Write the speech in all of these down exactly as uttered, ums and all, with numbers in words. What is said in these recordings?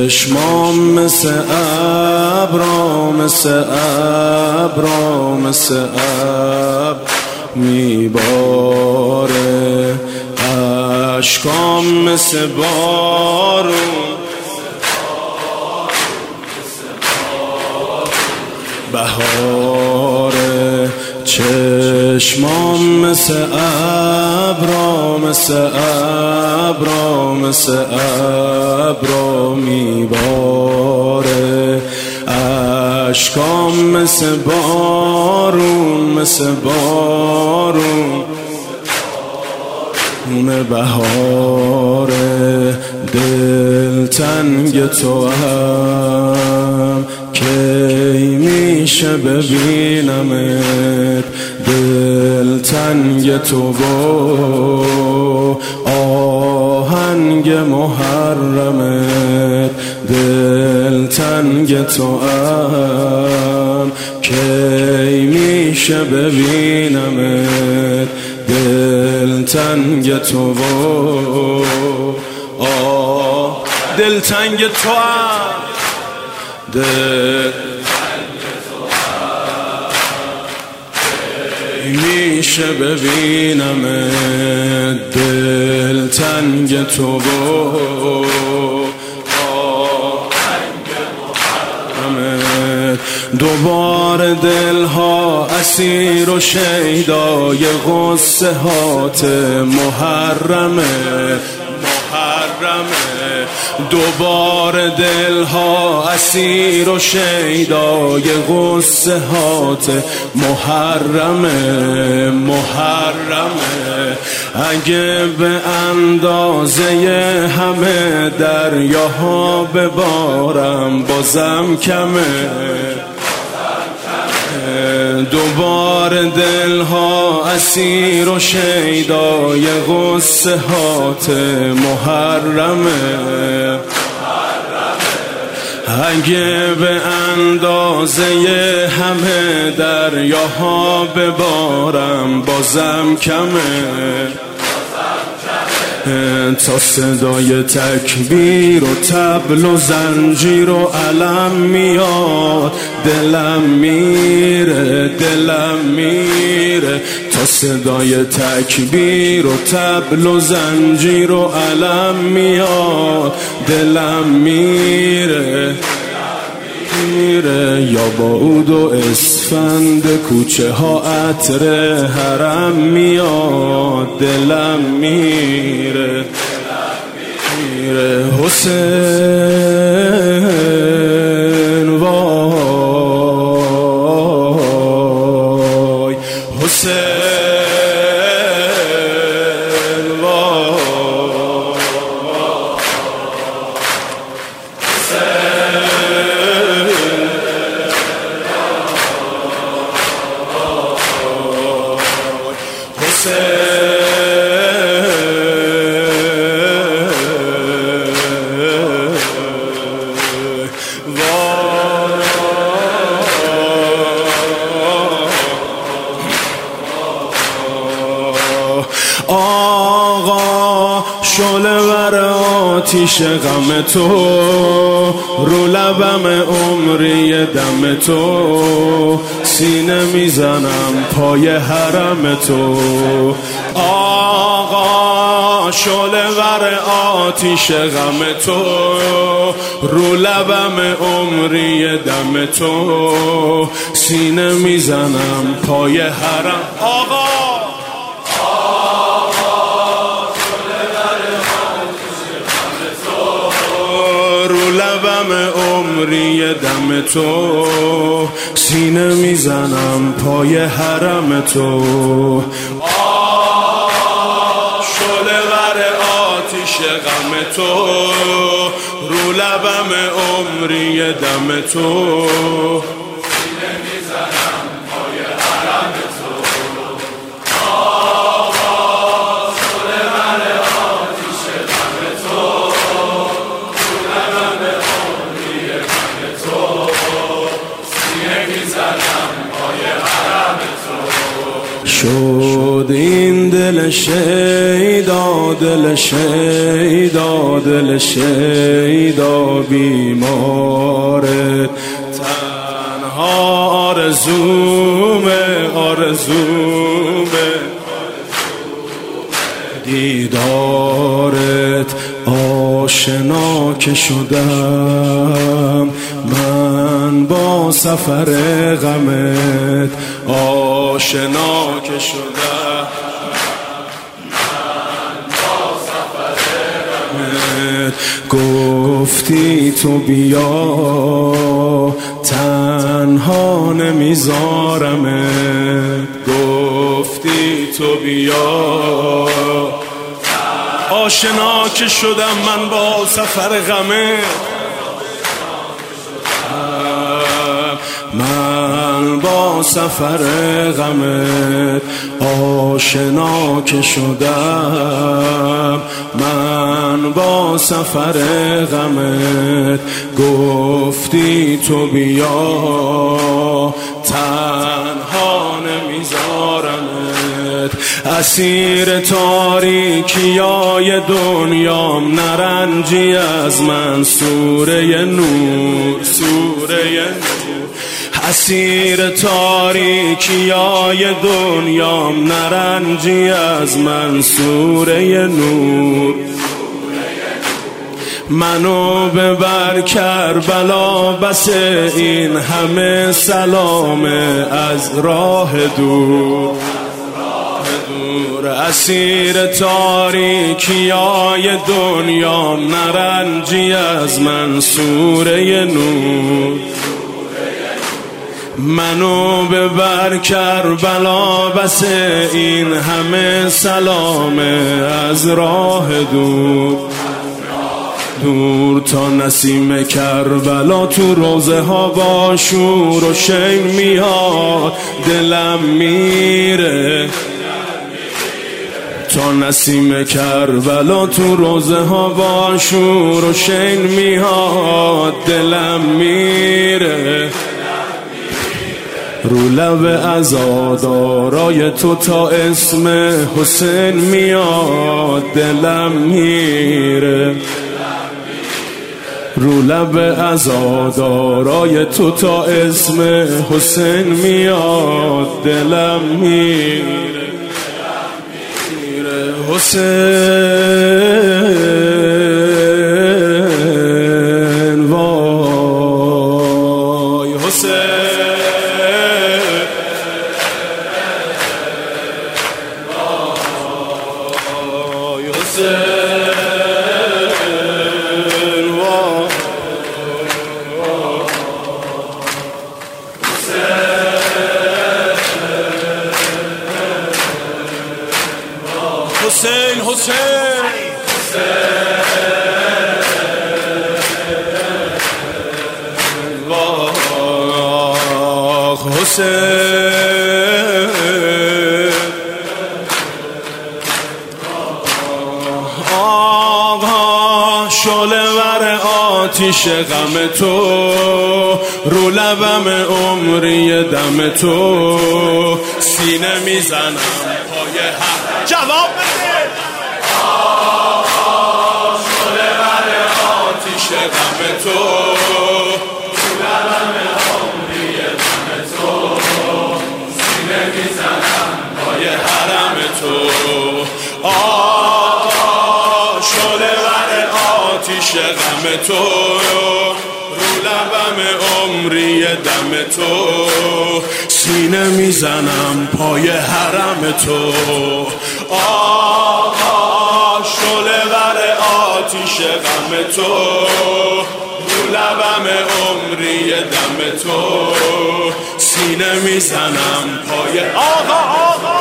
چشمام مثل ابرا مثل ابرا مثل ابر میباره، اشکام مثل بارون بهاره، چشمام مثل ابرا مثل ابرا مثل ابرا میباره، اشکام مثل بارون مثل بارون اون بهاره، دلتنگ تو هم کی میشه ببینمت، دلتنگ تو با آهنگ محرمت، دلتنگ تو هم کی میشه ببینمت، دلتنگ تو با آه دلتنگ تو هم دل میشه ببینمت، دلتنگ تو با دوباره دلها اسیر و شیدای غصه هات محرمه محرمه، دوباره دلها اسیر و شیدای غصه هات محرمه محرمه، اگه به اندازه همه دریاها ببارم بازم کمه، دوباره دلها اسیر و شیدای غصه هات محرمه، اگه به اندازه همه دریاها ببارم بازم کمه، تا صدای تکبیر و طبل و زنجیر و علم میاد دلم میره دلم میره، تا صدای تکبیر و طبل و زنجیر و علم میاد دلم میره میره، یا با عود و اسفند کوچه ها عطر حرم میاد دلم میره میره، حسین وای حسین آقا شعله ور آتیش غم تو، رو لبم عمری دم تو، سینه میزنم پای حرم تو، آقا شعله ور آتیش غم تو، رو لبم عمری دم تو، سینه میزنم پای حرم آقا لبم عمری دم تو، سینه میزنم پای حرم تو، شعله ور آتیش غم تو، رو لبم عمری دم تو، سینه میزنم پای حرم تو، شد این دل دل شیدا دل شیدا دل شیدا بیماره، تنها آرزومه آرزومه دیدارت. آشنا که شدم من با سفر غمت، آشنا که شدم من با سفر غمت. گفتی تو بیا تنها نمیذارمت، گفتی تو بیا. آشنا که شدم من با سفر غمت، من با سفر غمت. آشنا که شدم من با سفر غمت. گفتی تو بیا تنها نمیذارمت. اسیر تاریکیای دنیام نرنجی از من، سوره نور سوره نور. اسیر تاریکیای دنیام نرنجی از من، سوره نور. منو ببر کربلا بس این همه سلامه از راه دور. اسیر تاریکیای دنیام نرنجی از من، سوره نور. منو ببر کربلا بس این همه سلامه از راه دور. دور تا نسیم کربلا تو روزه ها با شور و شین میاد، دلم میره. تا نسیم کربلا تو روزه ها با شور و شین میاد، دلم میره. رو لب عزادارای تو تا اسم حسین میاد، دلم میره. رو لب عزادارای تو تا اسم حسین میاد، دلم میره. حسین وای حسین وای حسین وای حسین حسین واخ حسین. آقا شعله ور آتیش غم تو، رو لبم عمری دم تو. سینه میزنم پای هم جواب بده. شعله ور آتیش غم تو، رو لبم عمری دم تو. سینه میزنم پای حرم تو. آقا شعله ور آتیش غم تو، رو لبم عمری دم تو. سینه میزنم پای حرم تو. آقا شعله ور آتیش غم تو، رو لبم عمری دم تو. سینه میزنم پای آقا آقا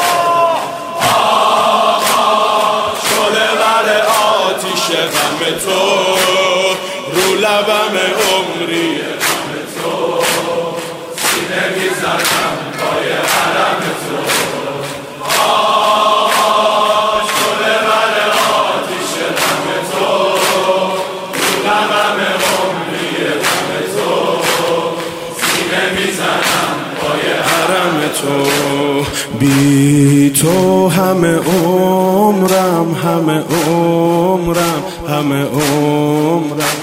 آقا شعله ور آتیش غم تو، رو لبم عمری دم تو. سینه میزنم پای حرم تو. آقا شعله ور آتیش غم تو، رو لبم عمری دم تو. سینه میزنم پای حرم تو، بی تو همه عمرم همه عمرم همه عمرم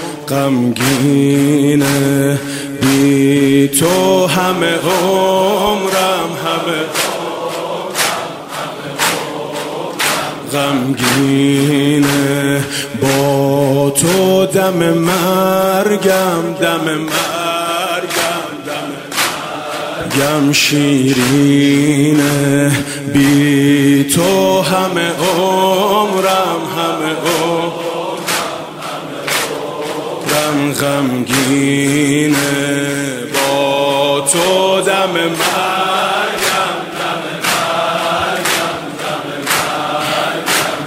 غمگینه، بی تو همه عمرم همه غمگینه، با تو دم مرگم دم مرگم دم مرگم شیرینه، بی تو همه عمرم همه عمرم غمگینه، با تو دم مرگم دم مرگم دم مرگم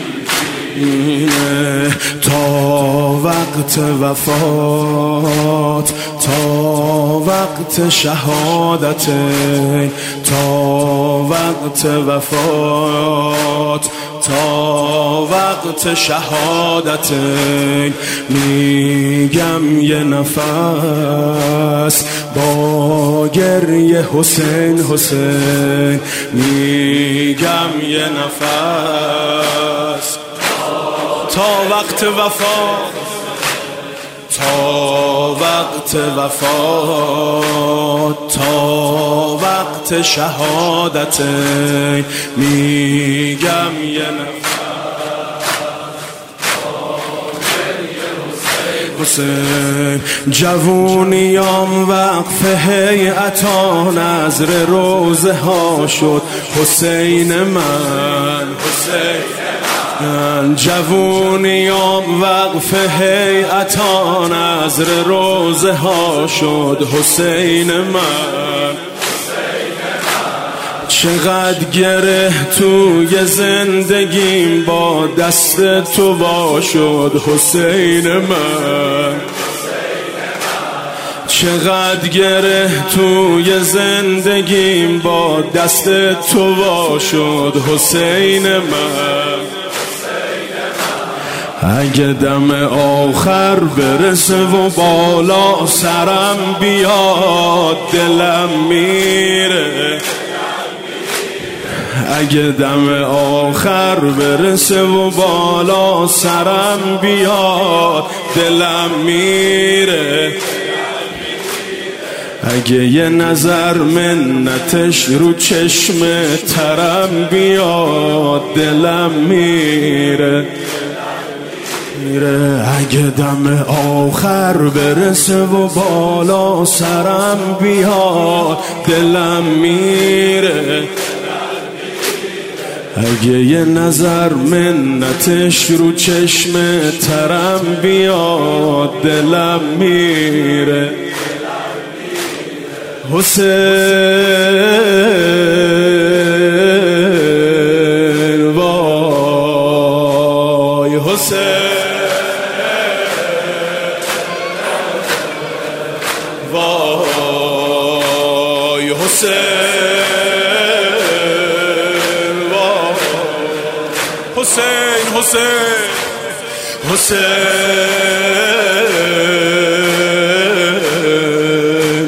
شیرینه، تا وقت وفات تا وقت شهادت، تا وقت وفات تا وقت شهادت، میگم یه نفس با گریه حسین حسین، میگم یه نفس تا وقت وفات تا وقت وفات تا وقت شهادت، میگم یه نفس حسین. جوونیام وقف هیئتا نظر روزه ها شد حسین من، حسین جوونیام وقف هیئتا نظر روزه ها شد حسین من، چقدر گره توی زندگیم با دست تو وا شد حسین من، چقدر گره توی زندگیم با دست تو وا شد حسین من، اگه دم آخر برسه و بالا سرم بیاد دلم میره، اگه دم آخر برسه و بالا سرم بیاد دلم میره، اگه یه نظر منتش رو چشم ترم بیاد دلم میره، اگه دم آخر برسه و بالا سرم بیاد دلم میره، اگه یه نظر منتش رو چشم ترم بیاد دلم میره، حسین وای حسین وای حسین وای حسین حسین حسین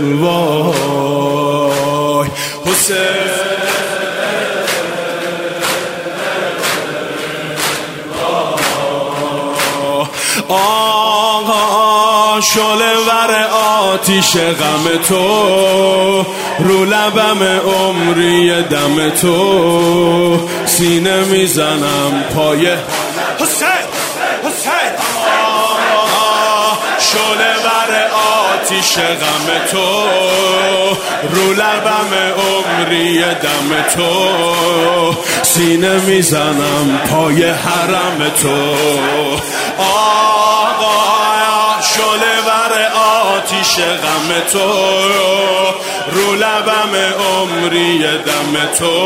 وای حسین آقا شعله ور آتیش غم تو، رو لبم عمری دم تو، سینه میزنم پای حسین حسین شعله ور آتیش غم تو، رو لبم عمری دم تو، سینه میزنم پای حرم تو، آقا شعله ور آتیش غم تو، رو لبم عمری دم تو،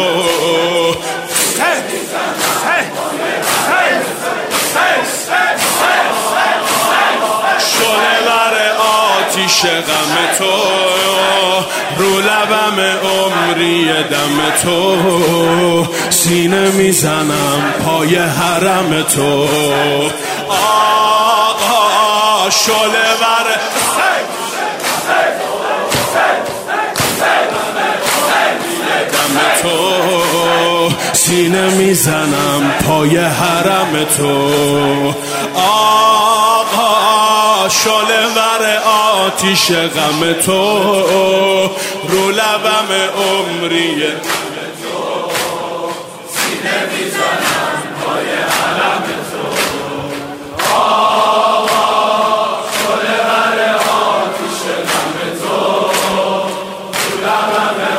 شعله ور آتیش غم تو، رو لبم عمری دم تو، سینه میزنم پای حرم تو، آقا شعله ور سینه میزنم پای حرم تو. آقا شعله ور آتیش غم تو، رو لبم عمریه سینه میزنم پای حرم تو. آقا شعله ور آتیش غم تو، رو لبم